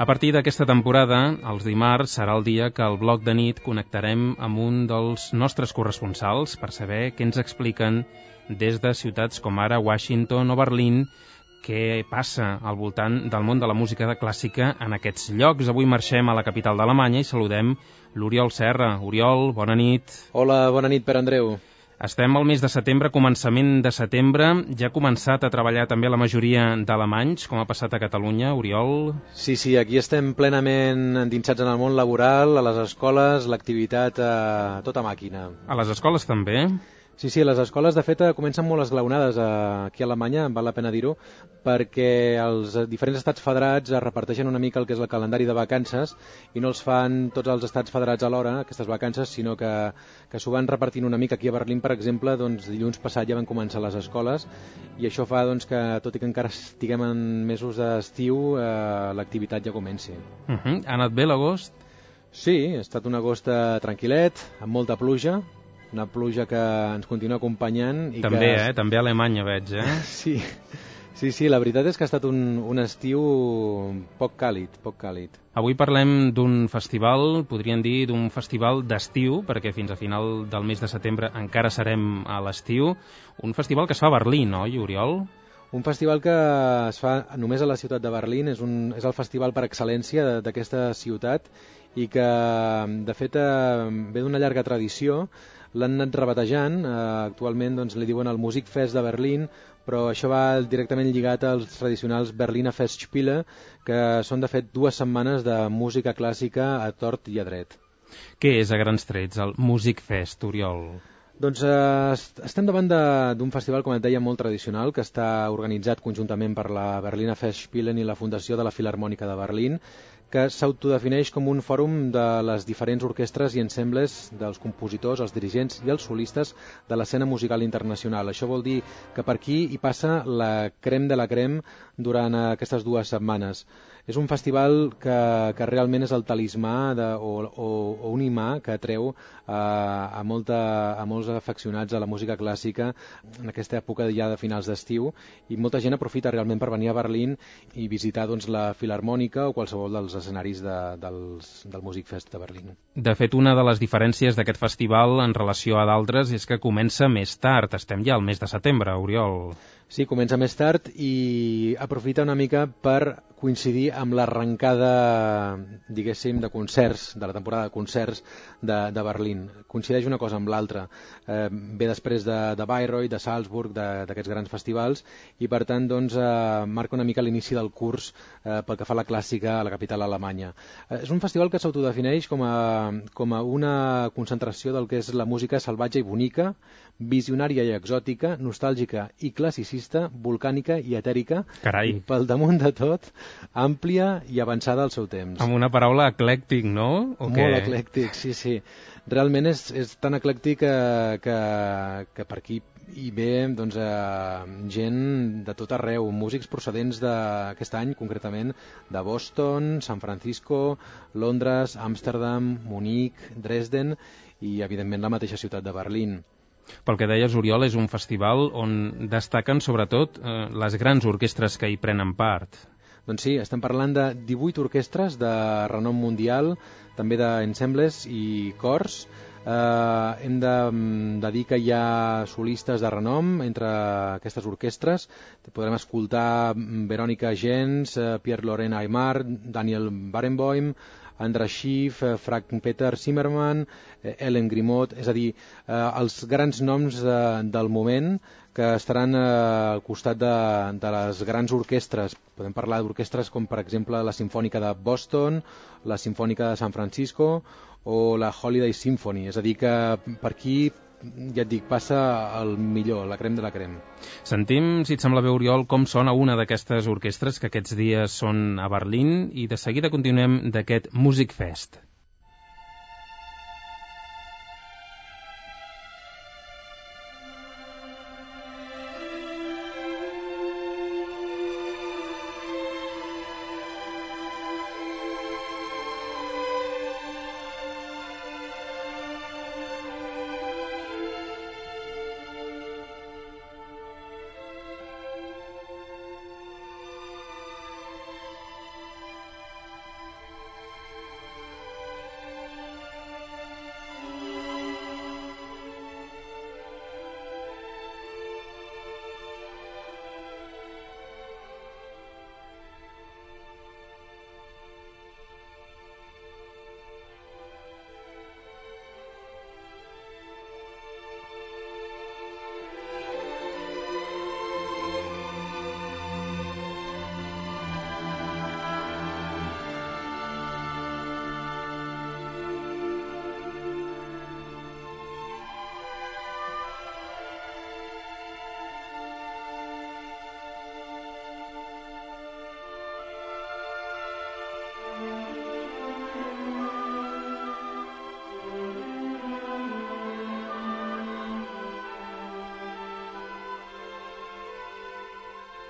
A partir d'aquesta temporada, els dimarts serà el dia que al Bloc de Nit connectarem amb un dels nostres corresponsals per saber què ens expliquen des de ciutats com ara Washington o Berlín, què passa al voltant del món de la música clàssica en aquests llocs. Avui marxem a la capital d'Alemanya i saludem l'Oriol Serra. Oriol, bona nit. Hola, bona nit, Pere Andreu. Estem al mes de setembre, començament de setembre. Ja ha començat a treballar també la majoria d'alemanys, com ha passat a Catalunya, Oriol? Sí, aquí estem plenament endinsats en el món laboral, a les escoles, l'activitat a tota màquina. A les escoles també? Sí, les escoles, de fet, comencen molt esglaonades aquí a Alemanya, val la pena dir-ho, perquè els diferents estats federats es reparteixen una mica el que és el calendari de vacances i no els fan tots els estats federats alhora, aquestes vacances, sinó que s'ho van repartint una mica. Aquí a Berlín, per exemple, dilluns passat ja van començar les escoles i això fa que, tot i que encara estiguem en mesos d'estiu, l'activitat ja comenci. Ha anat bé l'agost? Sí, ha estat un agost tranquil·let, amb molta pluja, una pluja que ens continua acompanyant. I també, també a Alemanya veig, Sí, la veritat és que ha estat un estiu poc càlid. Avui parlem d'un festival, podríem dir d'un festival d'estiu, perquè fins a final del mes de setembre encara serem a l'estiu. Un festival que es fa a Berlín, oi, Oriol? Un festival que es fa només a la ciutat de Berlín, és el festival per excel·lència d'aquesta ciutat i que, de fet, ve d'una llarga tradició. L'han anat rebatejant, actualment li diuen el Musikfest de Berlín, però això va directament lligat als tradicionals Berliner Festspiele, que són de fet 2 setmanes de música clàssica a tort i a dret. Què és a grans trets el Musikfest, Oriol? Doncs estem davant d'un festival, com et deia, molt tradicional, que està organitzat conjuntament per la Berliner Festspiele i la Fundació de la Filharmònica de Berlín, que s'autodefineix com un fòrum de les diferents orquestres i ensembles dels compositors, els dirigents i els solistes de l'escena musical internacional. Això vol dir que per aquí hi passa la crem de la crem durant aquestes 2 setmanes. És un festival que realment és el talismà o un imà que atreu a molts afeccionats a la música clàssica en aquesta època ja de finals d'estiu, i molta gent aprofita realment per venir a Berlín i visitar la Filharmònica o qualsevol dels escenaris del Musikfest de Berlín. De fet, una de les diferències d'aquest festival en relació a d'altres és que comença més tard. Estem ja al mes de setembre, Oriol. Sí, comença més tard i aprofita una mica per coincidir amb l'arrencada, diguéssim, de concerts, de la temporada de concerts de Berlín. Coincideix una cosa amb l'altra. Ve després de Bayreuth, de Salzburg, d'aquests grans festivals, i per tant marca una mica l'inici del curs pel que fa a la clàssica a la capital alemanya. És un festival que s'autodefineix com a una concentració del que és la música salvatge i bonica, visionària i exòtica, nostàlgica i classicista, volcànica i etèrica. Carai. I pel damunt de tot, àmplia i avançada al seu temps. Amb una paraula eclèctic, no? Molt eclèctic, sí. Realment és tan eclèctic que per aquí hi ve gent de tot arreu, músics procedents d'aquest any, concretament de Boston, San Francisco, Londres, Amsterdam, Munic, Dresden i, evidentment, la mateixa ciutat de Berlín. Pel que deies, Oriol, és un festival on destaquen sobretot les grans orquestres que hi prenen part. Doncs sí, estem parlant de 18 orquestres de renom mundial, també d'ensembles i cors. Hem de dir que hi ha solistes de renom entre aquestes orquestres. Podrem escoltar Veronica Gens, Pierre-Laurent Aimard, Daniel Barenboim, András Schiff, Frank-Peter Zimmermann, Ellen Grimaud, és a dir, els grans noms del moment que estaran al costat de les grans orquestres. Podem parlar d'orquestres com, per exemple, la Simfònica de Boston, la Simfònica de San Francisco o la Holiday Symphony. És a dir, que per aquí, ja et dic, passa el millor, la crem de la crem. Sentim, si et sembla bé, Oriol, com sona una d'aquestes orquestres que aquests dies són a Berlín, i de seguida continuem d'aquest Musikfest.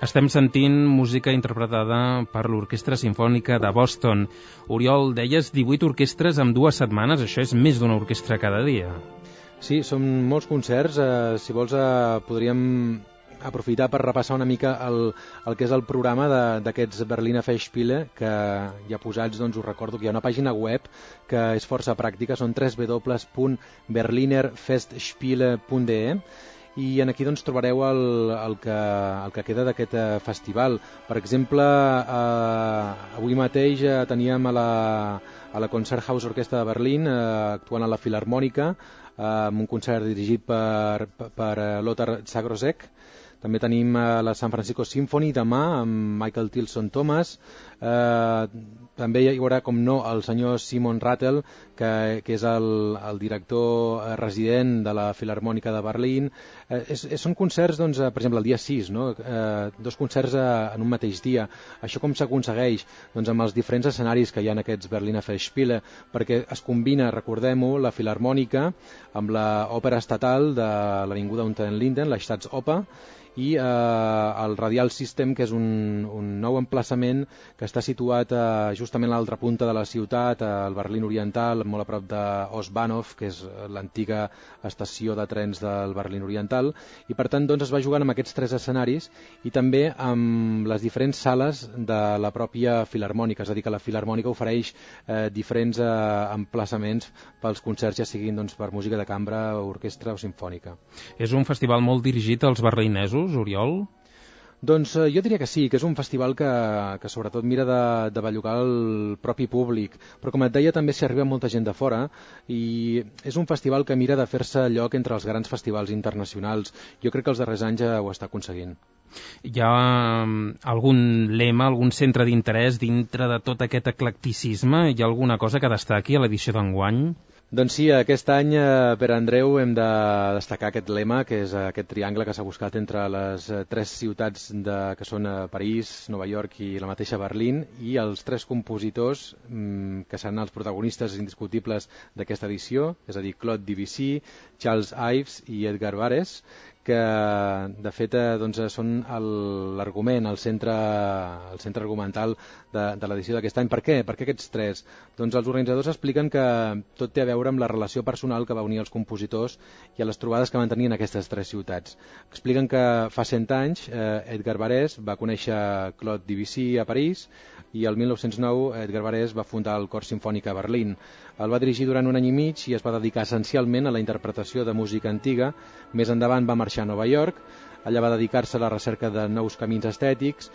Estem sentint música interpretada per l'Orquestra Simfònica de Boston. Oriol, deies 18 orquestres en 2 setmanes, això és més d'una orquestra cada dia. Sí, són molts concerts. Si vols, podríem aprofitar per repassar una mica el que és el programa d'aquests Berliner Festspiele, que ja posats, doncs us recordo que hi ha una pàgina web que és força pràctica, són www.berlinerfestspiele.de, i aquí doncs trobareu el que queda d'aquest festival. Per exemple, avui mateix teníem a la Concerthaus Orquestra de Berlín actuant a la Filarmònica, amb un concert dirigit per Lothar Zagrozek. També tenim la San Francisco Symphony demà amb Michael Tilson Thomas. També hi haurà, com no, el senyor Simon Rattle, que és el director resident de la Filarmònica de Berlín. Són concerts, doncs, per exemple, el dia 6, no? 2 concerts en un mateix dia. Això com s'aconsegueix? Doncs amb els diferents escenaris que hi ha en aquests Berliner Festspiele, perquè es combina, recordem-ho, la Filarmònica amb l'òpera estatal de l'Avinguda Unter den Linden, la Staatsoper, i el Radial System, que és un nou emplaçament que està situat justament a l'altra punta de la ciutat, al Berlín Oriental, molt a prop d'Ostbahnhof, que és l'antiga estació de trens del Berlín Oriental, i per tant doncs, es va jugant amb aquests 3 escenaris i també amb les diferents sales de la pròpia Filarmònica, és a dir, que la Filarmònica ofereix diferents emplaçaments pels concerts, ja siguin doncs, per música de cambra, orquestra o simfònica. És un festival molt dirigit als berlinesos, Oriol? Doncs jo diria que sí, que és un festival que sobretot mira de bellugar el propi públic, però com et deia també s'hi arriba molta gent de fora i és un festival que mira de fer-se lloc entre els grans festivals internacionals. Jo crec que els darrers anys ja ho està aconseguint. Hi ha algun lema, algun centre d'interès dintre de tot aquest eclecticisme? Hi ha alguna cosa que destaqui a l'edició d'enguany? Doncs sí, aquest any, Pere Andreu, hem de destacar aquest lema, que és aquest triangle que s'ha buscat entre les 3 ciutats que són París, Nova York i la mateixa Berlín, i els 3 compositors que seran els protagonistes indiscutibles d'aquesta edició, és a dir, Claude Debussy, Charles Ives i Edgar Varèse, que de fet doncs, són l'argument, el centre argumental de l'edició d'aquest any. Per què? Per què aquests 3? Doncs els organitzadors expliquen que tot té a veure amb la relació personal que va unir els compositors i a les trobades que van tenir en aquestes 3 ciutats. Expliquen que fa 100 anys Edgar Varèse va conèixer Claude Debussy a París i el 1909 Edgar Varèse va fundar el Cor Simfònic a Berlín. El va dirigir durant 1 any i mig i es va dedicar essencialment a la interpretació de música antiga. Més endavant va marxar a Nova York, allà va dedicar-se a la recerca de nous camins estètics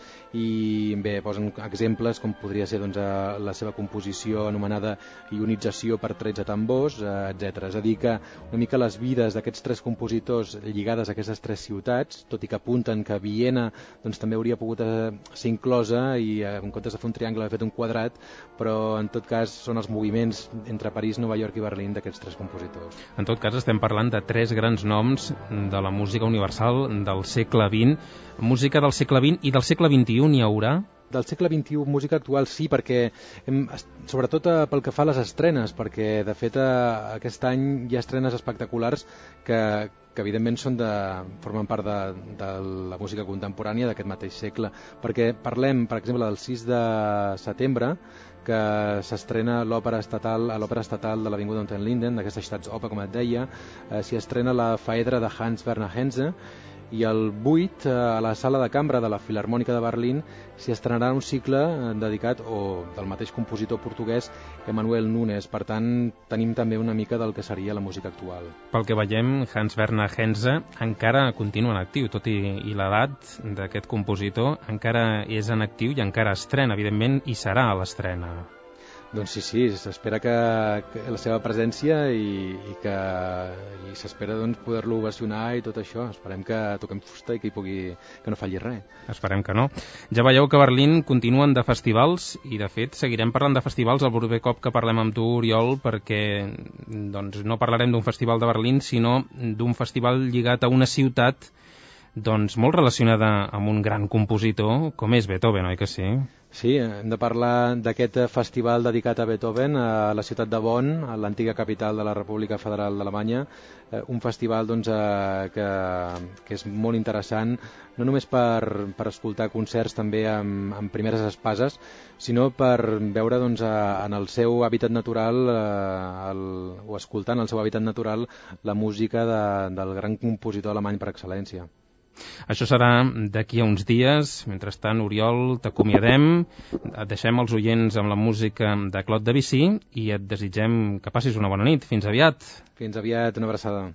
i bé, posen exemples com podria ser doncs, la seva composició anomenada ionització per 13 tambors, etc. És a dir que una mica les vides d'aquests 3 compositors lligades a aquestes 3 ciutats, tot i que apunten que Viena doncs, també hauria pogut ser inclosa i en comptes de fer un triangle ha fet un quadrat, però en tot cas són els moviments entre París, Nova York i Berlín d'aquests 3 compositors. En tot cas estem parlant de 3 grans noms de la música universal del segle XX. Música del segle XX i del segle XXI n'hi haurà? Del segle XXI, música actual sí, perquè sobretot pel que fa a les estrenes, perquè de fet aquest any hi ha estrenes espectaculars que evidentment formen part de la música contemporània d'aquest mateix segle, perquè parlem, per exemple, del 6 de setembre, que s'estrena l'òpera estatal de l'Avinguda Unter den Linden, d'aquesta Staatsoper, com et deia, s'hi estrena la Faedra de Hans Werner Henze, i el 8, a la sala de cambra de la Filarmònica de Berlín, s'hi estrenarà un cicle dedicat del mateix compositor portuguès Emanuel Nunes. Per tant, tenim també una mica del que seria la música actual. Pel que veiem, Hans Werner Henze encara continua en actiu, tot i l'edat d'aquest compositor encara és en actiu i encara estrena, evidentment, i serà a l'estrena. Doncs sí, s'espera que la seva presència i s'espera doncs, poder-lo ovacionar i tot això. Esperem que toquem fusta i que no falli res. Esperem que no. Ja veieu que a Berlín continuen de festivals i, de fet, seguirem parlant de festivals el proper cop que parlem amb tu, Oriol, perquè doncs, no parlarem d'un festival de Berlín, sinó d'un festival lligat a una ciutat doncs, molt relacionada amb un gran compositor com és Beethoven, oi que sí? Sí, hem de parlar d'aquest festival dedicat a Beethoven a la ciutat de Bonn, a l'antiga capital de la República Federal d'Alemanya. Un festival doncs, que és molt interessant, no només per escoltar concerts també amb primeres espases, sinó per veure doncs, en el seu hàbitat natural o escoltar en el seu hàbitat natural la música del gran compositor alemany per excel·lència. Això serà d'aquí a uns dies. Mentrestant, Oriol, t'acomiadem, et deixem els oients amb la música de Claude Debussy i et desitgem que passis una bona nit. Fins aviat. Fins aviat, una abraçada.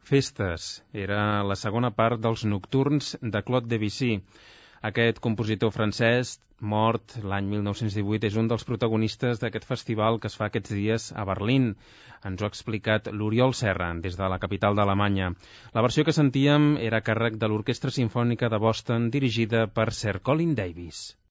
Festes era la segona part dels nocturns de Claude Debussy. Aquest compositor francès, mort l'any 1918, és un dels protagonistes d'aquest festival que es fa aquests dies a Berlín. Ens ho ha explicat l'Oriol Serra, des de la capital d'Alemanya. La versió que sentíem era a càrrec de l'Orquestra Simfònica de Boston, dirigida per Sir Colin Davis.